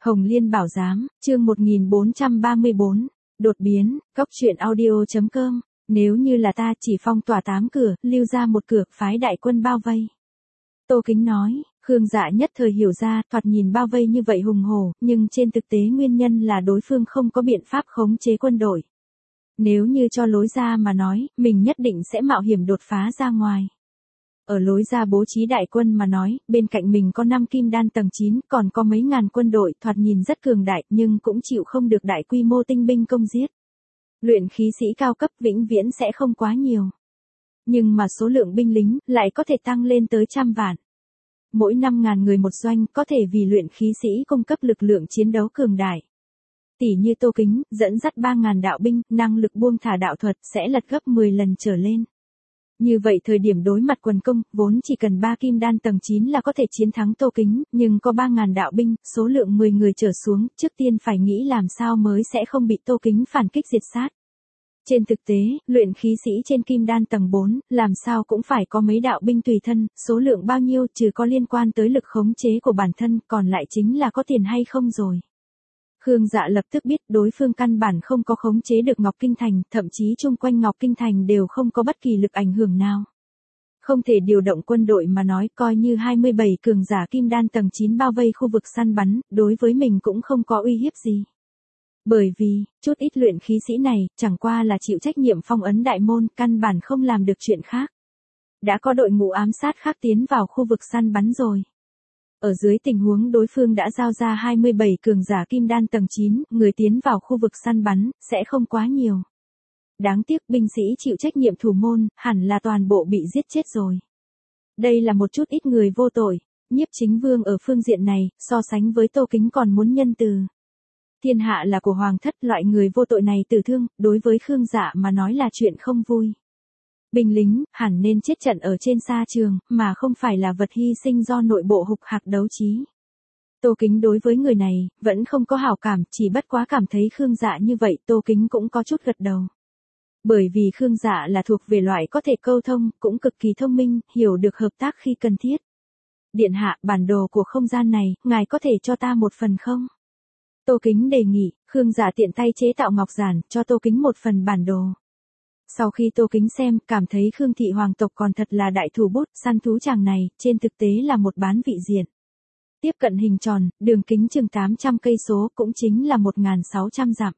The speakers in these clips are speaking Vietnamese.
Hồng Liên Bảo Giám, chương 1434, đột biến, Cóc truyện audio.com, nếu như là ta chỉ phong tỏa 8 cửa, lưu ra một cửa, phái đại quân bao vây. Tô Kính nói, Khương Dạ nhất thời hiểu ra, thoạt nhìn bao vây như vậy hùng hổ, nhưng trên thực tế nguyên nhân là đối phương không có biện pháp khống chế quân đội. Nếu như cho lối ra mà nói, mình nhất định sẽ mạo hiểm đột phá ra ngoài. Ở lối ra bố trí đại quân mà nói, bên cạnh mình có 5 kim đan tầng 9, còn có mấy ngàn quân đội, thoạt nhìn rất cường đại, nhưng cũng chịu không được đại quy mô tinh binh công giết. Luyện khí sĩ cao cấp vĩnh viễn sẽ không quá nhiều. Nhưng mà số lượng binh lính lại có thể tăng lên tới 100 vạn. Mỗi 5.000 người một doanh có thể vì luyện khí sĩ cung cấp lực lượng chiến đấu cường đại. Tỷ như Tô Kính, dẫn dắt 3.000 đạo binh, năng lực buông thả đạo thuật sẽ lật gấp 10 lần trở lên. Như vậy thời điểm đối mặt quần công, vốn chỉ cần 3 kim đan tầng 9 là có thể chiến thắng Tô Kính, nhưng có 3.000 đạo binh, số lượng 10 người trở xuống, trước tiên phải nghĩ làm sao mới sẽ không bị Tô Kính phản kích diệt sát. Trên thực tế, luyện khí sĩ trên kim đan tầng 4, làm sao cũng phải có mấy đạo binh tùy thân, số lượng bao nhiêu trừ có liên quan tới lực khống chế của bản thân, còn lại chính là có tiền hay không rồi. Khương Dạ lập tức biết đối phương căn bản không có khống chế được Ngọc Kinh Thành, thậm chí chung quanh Ngọc Kinh Thành đều không có bất kỳ lực ảnh hưởng nào. Không thể điều động quân đội mà nói, coi như 27 cường giả kim đan tầng 9 bao vây khu vực săn bắn, đối với mình cũng không có uy hiếp gì. Bởi vì, chút ít luyện khí sĩ này, chẳng qua là chịu trách nhiệm phong ấn đại môn, căn bản không làm được chuyện khác. Đã có đội ngũ ám sát khác tiến vào khu vực săn bắn rồi. Ở dưới tình huống đối phương đã giao ra 27 cường giả kim đan tầng 9, người tiến vào khu vực săn bắn, sẽ không quá nhiều. Đáng tiếc binh sĩ chịu trách nhiệm thủ môn, hẳn là toàn bộ bị giết chết rồi. Đây là một chút ít người vô tội, Nhiếp Chính Vương ở phương diện này, so sánh với Tô Kính còn muốn nhân từ. Thiên hạ là của hoàng thất, loại người vô tội này tử thương, đối với Khương Dạ mà nói là chuyện không vui. Binh lính, hẳn nên chết trận ở trên sa trường, mà không phải là vật hy sinh do nội bộ hục hạc đấu trí. Tô Kính đối với người này, vẫn không có hảo cảm, chỉ bất quá cảm thấy Khương Dạ như vậy, Tô Kính cũng có chút gật đầu. Bởi vì Khương Dạ là thuộc về loại có thể câu thông, cũng cực kỳ thông minh, hiểu được hợp tác khi cần thiết. Điện hạ, bản đồ của không gian này, ngài có thể cho ta một phần không? Tô Kính đề nghị, Khương Dạ tiện tay chế tạo ngọc giản, cho Tô Kính một phần bản đồ. Sau khi Tô Kính xem, cảm thấy Khương thị hoàng tộc còn thật là đại thủ bút, săn thú chàng này, trên thực tế là một bán vị diện. Tiếp cận hình tròn, đường kính chừng 800 cây số, cũng chính là 1.600 dặm.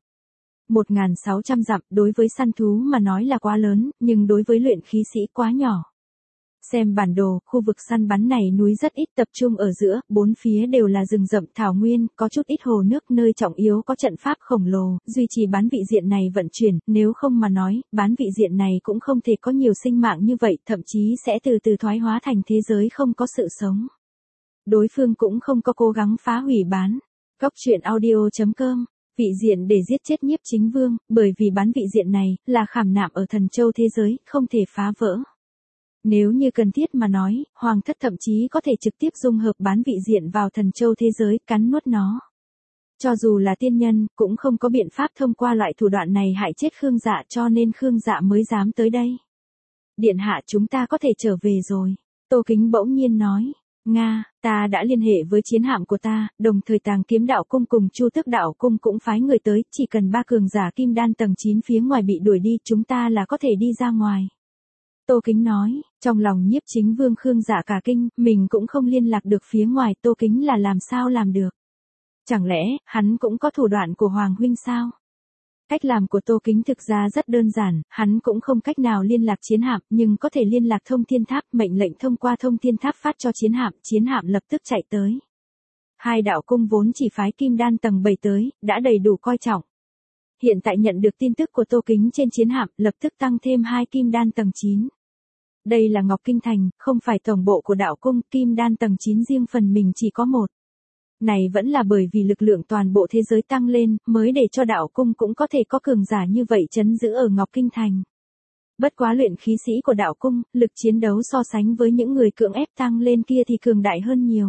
1.600 dặm, đối với săn thú mà nói là quá lớn, nhưng đối với luyện khí sĩ quá nhỏ. Xem bản đồ, khu vực săn bắn này núi rất ít, tập trung ở giữa, bốn phía đều là rừng rậm thảo nguyên, có chút ít hồ nước, nơi trọng yếu có trận pháp khổng lồ, duy trì bán vị diện này vận chuyển, nếu không mà nói, bán vị diện này cũng không thể có nhiều sinh mạng như vậy, thậm chí sẽ từ từ thoái hóa thành thế giới không có sự sống. Đối phương cũng không có cố gắng phá hủy bán. Cóc truyện audio.com, vị diện để giết chết Nhiếp Chính Vương, bởi vì bán vị diện này, là khảm nạm ở thần châu thế giới, không thể phá vỡ. Nếu như cần thiết mà nói, hoàng thất thậm chí có thể trực tiếp dung hợp bán vị diện vào thần châu thế giới, cắn nuốt nó. Cho dù là tiên nhân, cũng không có biện pháp thông qua loại thủ đoạn này hại chết Khương Dạ, cho nên Khương Dạ mới dám tới đây. Điện hạ, chúng ta có thể trở về rồi. Tô Kính bỗng nhiên nói, Nga, ta đã liên hệ với chiến hạm của ta, đồng thời Tàng Kiếm Đạo Cung cùng Chu Tước Đạo Cung cũng phái người tới, chỉ cần 3 cường giả kim đan tầng 9 phía ngoài bị đuổi đi, chúng ta là có thể đi ra ngoài. Tô Kính nói, trong lòng Nhiếp Chính Vương Khương Dạ cả kinh, mình cũng không liên lạc được phía ngoài, Tô Kính là làm sao làm được? Chẳng lẽ, hắn cũng có thủ đoạn của Hoàng huynh sao? Cách làm của Tô Kính thực ra rất đơn giản, hắn cũng không cách nào liên lạc chiến hạm, nhưng có thể liên lạc thông thiên tháp, mệnh lệnh thông qua thông thiên tháp phát cho chiến hạm lập tức chạy tới. Hai đạo cung vốn chỉ phái kim đan tầng 7 tới, đã đầy đủ coi trọng. Hiện tại nhận được tin tức của Tô Kính trên chiến hạm, lập tức tăng thêm 2 kim đan tầng 9. Đây là Ngọc Kinh Thành, không phải tổng bộ của đạo cung, kim đan tầng 9 riêng phần mình chỉ có 1. Này vẫn là bởi vì lực lượng toàn bộ thế giới tăng lên, mới để cho đạo cung cũng có thể có cường giả như vậy trấn giữ ở Ngọc Kinh Thành. Bất quá luyện khí sĩ của đạo cung, lực chiến đấu so sánh với những người cưỡng ép tăng lên kia thì cường đại hơn nhiều.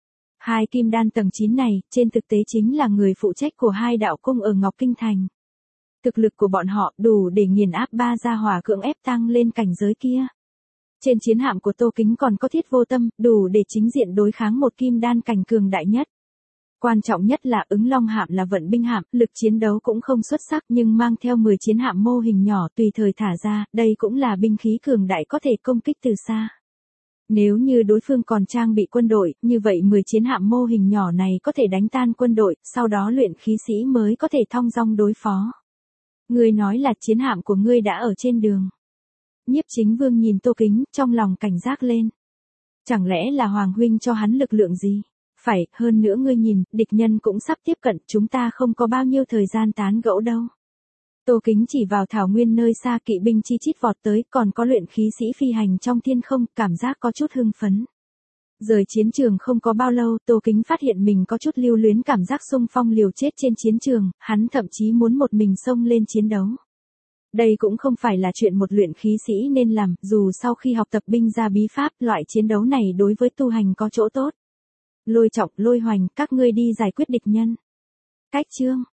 2 kim đan tầng 9 này, trên thực tế chính là người phụ trách của 2 đạo cung ở Ngọc Kinh Thành. Thực lực của bọn họ đủ để nghiền áp 3 gia hỏa cưỡng ép tăng lên cảnh giới kia. Trên chiến hạm của Tô Kính còn có Thiết Vô Tâm, đủ để chính diện đối kháng một kim đan cảnh cường đại nhất. Quan trọng nhất là ứng long hạm là vận binh hạm, lực chiến đấu cũng không xuất sắc nhưng mang theo 10 chiến hạm mô hình nhỏ tùy thời thả ra, đây cũng là binh khí cường đại có thể công kích từ xa. Nếu như đối phương còn trang bị quân đội, như vậy 10 chiến hạm mô hình nhỏ này có thể đánh tan quân đội, sau đó luyện khí sĩ mới có thể thong dong đối phó. Ngươi nói là chiến hạm của ngươi đã ở trên đường. Nhiếp Chính Vương nhìn Tô Kính, trong lòng cảnh giác lên. Chẳng lẽ là Hoàng huynh cho hắn lực lượng gì? Phải, hơn nữa ngươi nhìn, địch nhân cũng sắp tiếp cận, chúng ta không có bao nhiêu thời gian tán gẫu đâu. Tô Kính chỉ vào thảo nguyên nơi xa kỵ binh chi chít vọt tới, còn có luyện khí sĩ phi hành trong thiên không, cảm giác có chút hưng phấn. Rời chiến trường không có bao lâu, Tô Kính phát hiện mình có chút lưu luyến cảm giác xung phong liều chết trên chiến trường, hắn thậm chí muốn một mình xông lên chiến đấu. Đây cũng không phải là chuyện một luyện khí sĩ nên làm, dù sau khi học tập binh gia bí pháp, loại chiến đấu này đối với tu hành có chỗ tốt. Lôi Trọng, Lôi Hoành, các ngươi đi giải quyết địch nhân. Cách chương